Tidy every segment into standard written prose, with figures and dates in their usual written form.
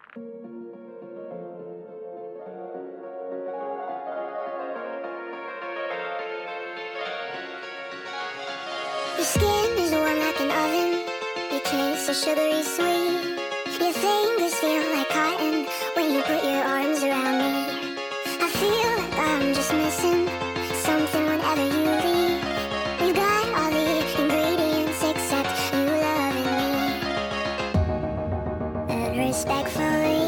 Your skin is warm like an oven. Your kiss is sugary sweet. Your fingers feel like cotton when you put your arms around me. I feel like I'm just missing something whenever you leave. You got all the ingredients except you loving me. And respectfully,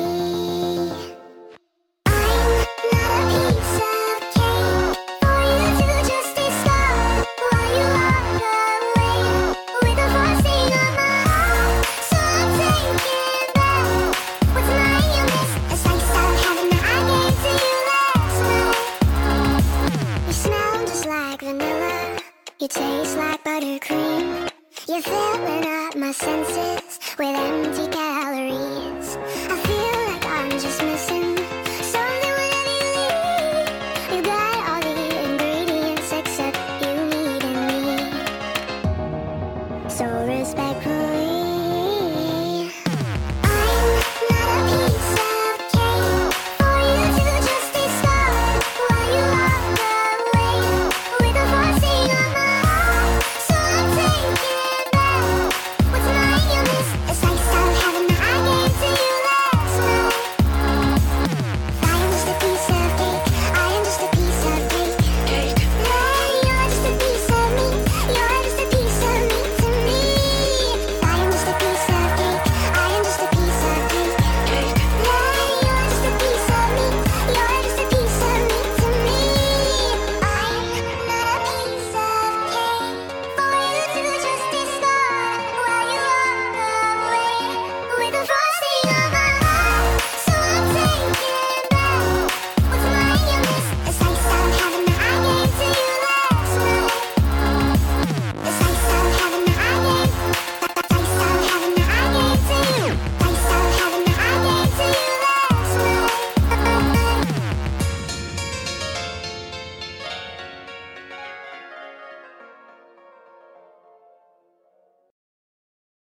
you taste like buttercream. You're filling up my senses with empty calories. I feel like I'm just missing something whenever you leave. You got all the ingredients except you needing me. So respectful.